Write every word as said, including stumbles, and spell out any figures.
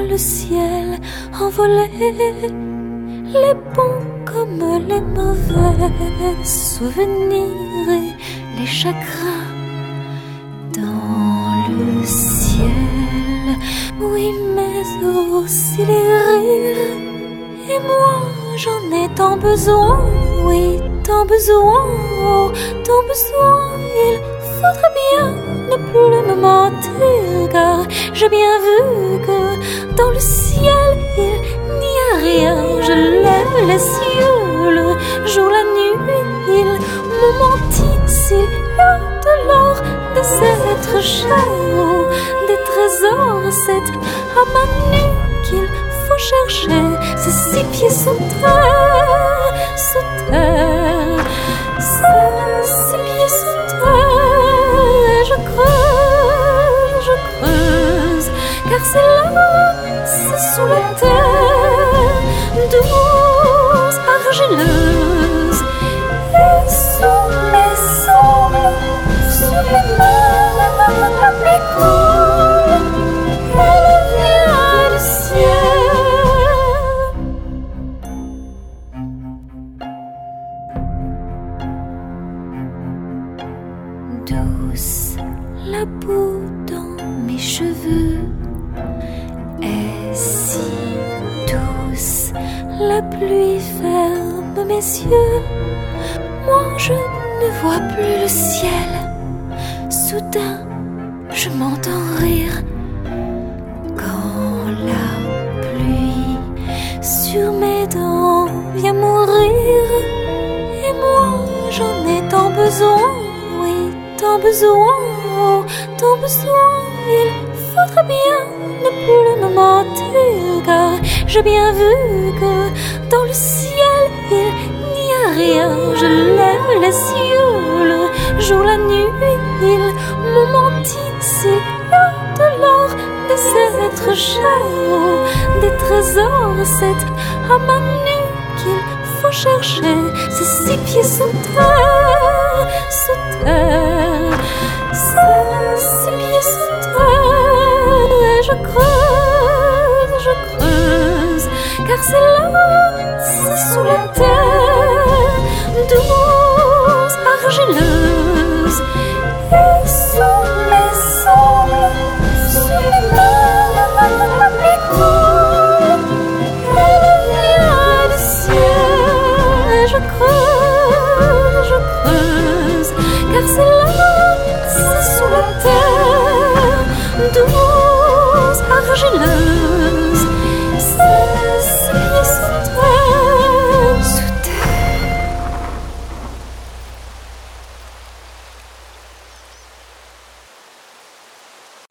le ciel, envolés, les bons comme les mauvais souvenirs et les chagrins dans le ciel. Oui, mais aussi les rires. Et moi, j'en ai tant besoin, oui, tant besoin, oh, tant besoin. Il faudrait bien ne plus me mentir, car j'ai bien vu que dans le ciel, il n'y a rien. Je lève les yeux, le jour, la nuit, il me mentit. S'il y a de l'or, des êtres chers, des trésors, c'est à ma nuque qu'il faut chercher. Ces six pieds sous terre, sous terre, ces six pieds sous terre. Et je creuse, je creuse, car c'est là, c'est sous la terre, douce, argileuse. Et sous mes ongles, sous mes mains, mes coudes, elle vient du ciel. Douce, la boue dans mes cheveux est si douce. La pluie ferme mes yeux. Moi je ne vois plus le ciel. Soudain je m'entends rire quand la pluie sur mes dents vient mourir. Et moi j'en ai tant besoin, oui, tant besoin, oh, tant besoin. Il faudrait bien ne plus me mentir, car j'ai bien vu que dans le ciel il n'y a rien. Je lève les yeux, le jour, la nuit, il me mentit. S'il y a de l'or, des êtres chers, des trésors, c'est à ma nuque qu'il faut chercher. Ces six pieds sous terre, sous terre, ces six pieds sous terre. Et je creuse, je creuse, car c'est là, c'est sous la terre, douce, argileuse. Et sous mes ongles, sous mes mains, mes coudes, elle vient du ciel. Et je creuse, je creuse, car c'est là, c'est sous la terre, douce, argileuse.